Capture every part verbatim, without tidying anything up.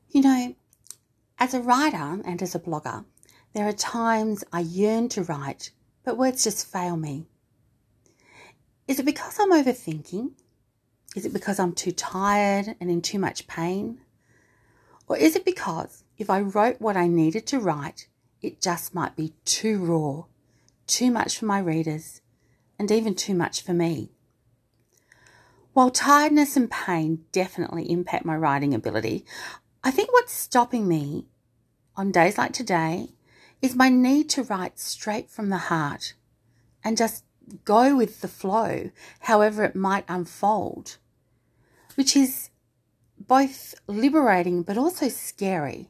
You know, as a writer and as a blogger, there are times I yearn to write, but words just fail me. Is it because I'm overthinking? Is it because I'm too tired and in too much pain? Or is it because if I wrote what I needed to write, it just might be too raw, too much for my readers, and even too much for me? While tiredness and pain definitely impact my writing ability, I think what's stopping me on days like today is my need to write straight from the heart and just go with the flow, however it might unfold, which is both liberating but also scary.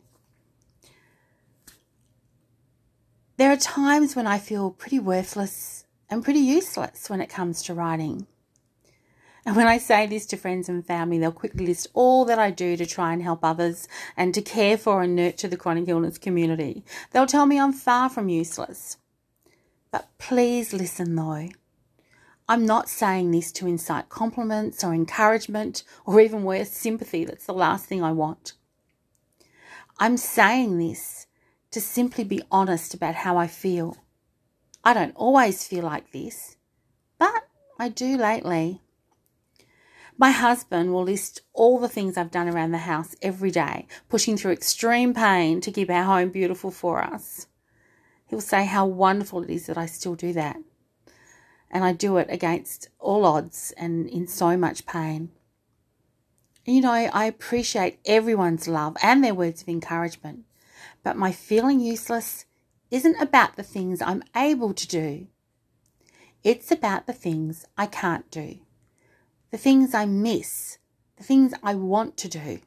There are times when I feel pretty worthless and pretty useless when it comes to writing. And when I say this to friends and family, they'll quickly list all that I do to try and help others and to care for and nurture the chronic illness community. They'll tell me I'm far from useless. But please listen though. I'm not saying this to incite compliments or encouragement or even worse, sympathy. That's the last thing I want. I'm saying this to simply be honest about how I feel. I don't always feel like this, but I do lately. My husband will list all the things I've done around the house every day, pushing through extreme pain to keep our home beautiful for us. He'll say how wonderful it is that I still do that. And I do it against all odds and in so much pain. You know, I appreciate everyone's love and their words of encouragement, but my feeling useless isn't about the things I'm able to do. It's about the things I can't do. The things I miss, the things I want to do.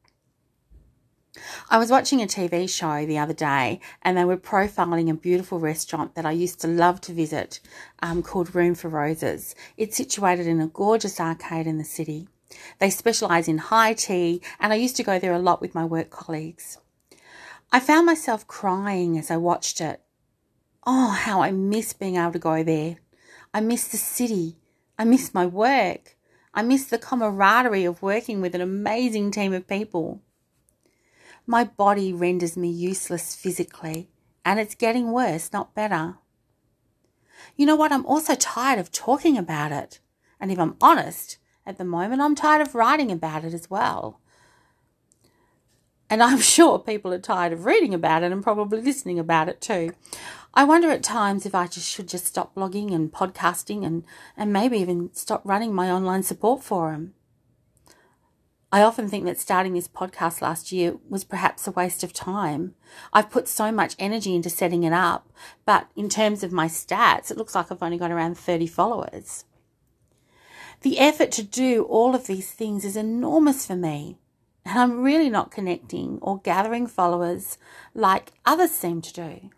I was watching a T V show the other day and they were profiling a beautiful restaurant that I used to love to visit um, called Room for Roses. It's situated in a gorgeous arcade in the city. They specialise in high tea and I used to go there a lot with my work colleagues. I found myself crying as I watched it. Oh, how I miss being able to go there. I miss the city. I miss my work. I miss the camaraderie of working with an amazing team of people. My body renders me useless physically, and it's getting worse, not better. You know what? I'm also tired of talking about it. And if I'm honest, at the moment, I'm tired of writing about it as well. And I'm sure people are tired of reading about it and probably listening about it too. I wonder at times if I just should just stop blogging and podcasting and, and maybe even stop running my online support forum. I often think that starting this podcast last year was perhaps a waste of time. I've put so much energy into setting it up, but in terms of my stats, it looks like I've only got around thirty followers. The effort to do all of these things is enormous for me, and I'm really not connecting or gathering followers like others seem to do.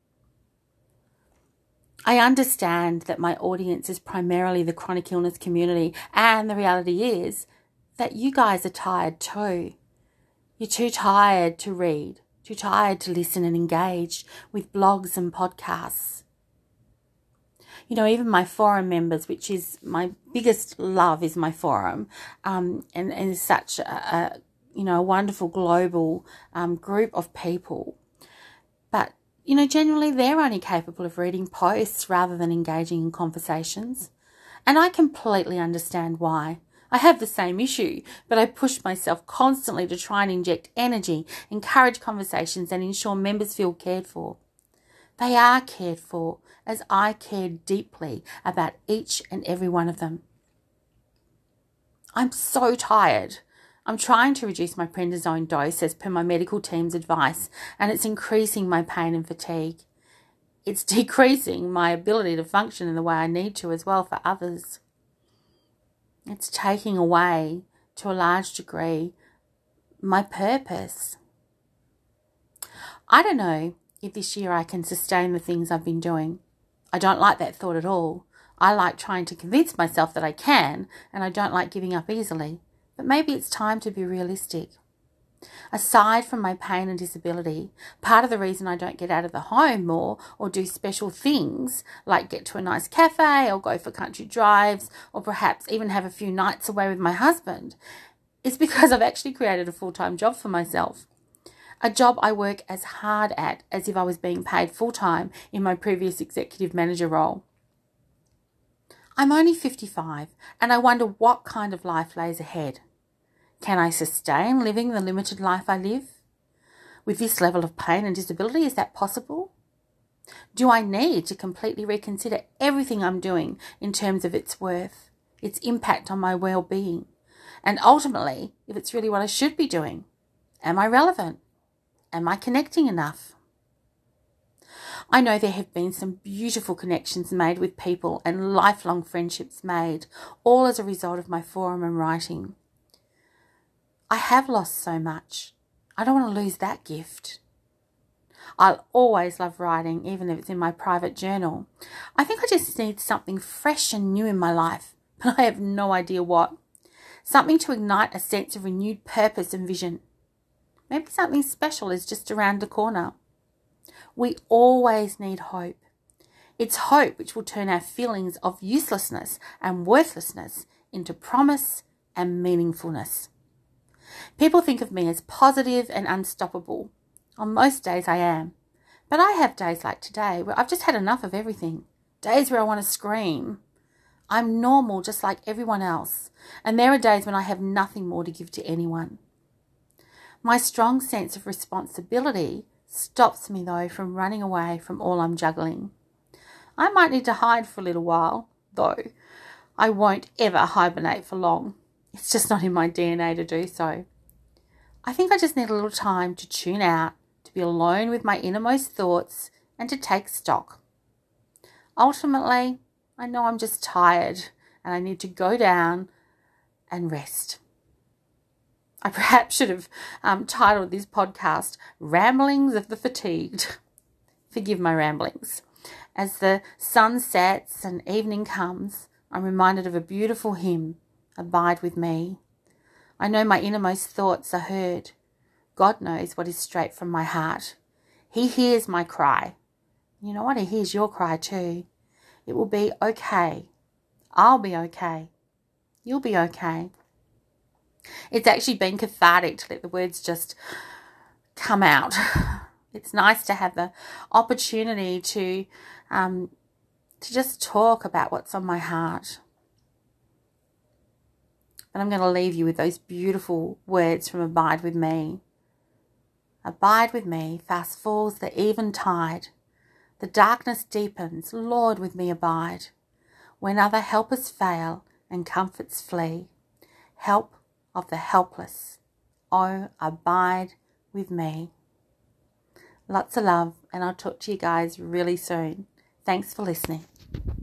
I understand that my audience is primarily the chronic illness community, and the reality is that you guys are tired too. You're too tired to read, too tired to listen and engage with blogs and podcasts. You know, even my forum members, which is my biggest love, is my forum, um, and, and is such a, a, you know, a wonderful global um, group of people. But, you know, generally they're only capable of reading posts rather than engaging in conversations. And I completely understand why. I have the same issue, but I push myself constantly to try and inject energy, encourage conversations and ensure members feel cared for. They are cared for, as I care deeply about each and every one of them. I'm so tired. I'm trying to reduce my prednisone dose as per my medical team's advice, and it's increasing my pain and fatigue. It's decreasing my ability to function in the way I need to as well for others. It's taking away, to a large degree, my purpose. I don't know if this year I can sustain the things I've been doing. I don't like that thought at all. I like trying to convince myself that I can, and I don't like giving up easily. But maybe it's time to be realistic. Aside from my pain and disability, part of the reason I don't get out of the home more or do special things like get to a nice cafe or go for country drives or perhaps even have a few nights away with my husband is because I've actually created a full-time job for myself. A job I work as hard at as if I was being paid full-time in my previous executive manager role. I'm only fifty-five and I wonder what kind of life lays ahead. Can I sustain living the limited life I live? With this level of pain and disability, is that possible? Do I need to completely reconsider everything I'm doing in terms of its worth, its impact on my well-being, and ultimately, if it's really what I should be doing? Am I relevant? Am I connecting enough? I know there have been some beautiful connections made with people and lifelong friendships made, all as a result of my forum and writing. I have lost so much. I don't want to lose that gift. I'll always love writing, even if it's in my private journal. I think I just need something fresh and new in my life, but I have no idea what. Something to ignite a sense of renewed purpose and vision. Maybe something special is just around the corner. We always need hope. It's hope which will turn our feelings of uselessness and worthlessness into promise and meaningfulness. People think of me as positive and unstoppable. On most days I am. But I have days like today where I've just had enough of everything. Days where I want to scream. I'm normal just like everyone else. And there are days when I have nothing more to give to anyone. My strong sense of responsibility stops me though from running away from all I'm juggling. I might need to hide for a little while, though I won't ever hibernate for long. It's just not in my D N A to do so. I think I just need a little time to tune out, to be alone with my innermost thoughts and to take stock. Ultimately, I know I'm just tired and I need to go down and rest. I perhaps should have um, titled this podcast Ramblings of the Fatigued. Forgive my ramblings. As the sun sets and evening comes, I'm reminded of a beautiful hymn, Abide with Me. I know my innermost thoughts are heard. God knows what is straight from my heart. He hears my cry. You know what? He hears your cry too. It will be okay. I'll be okay. You'll be okay. It's actually been cathartic to let the words just come out. It's nice to have the opportunity to um, to just talk about what's on my heart. But I'm going to leave you with those beautiful words from Abide with Me. Abide with me, fast falls the eventide. The darkness deepens, Lord, with me abide. When other helpers fail and comforts flee, help of the helpless, oh, abide with me. Lots of love, and I'll talk to you guys really soon. Thanks for listening.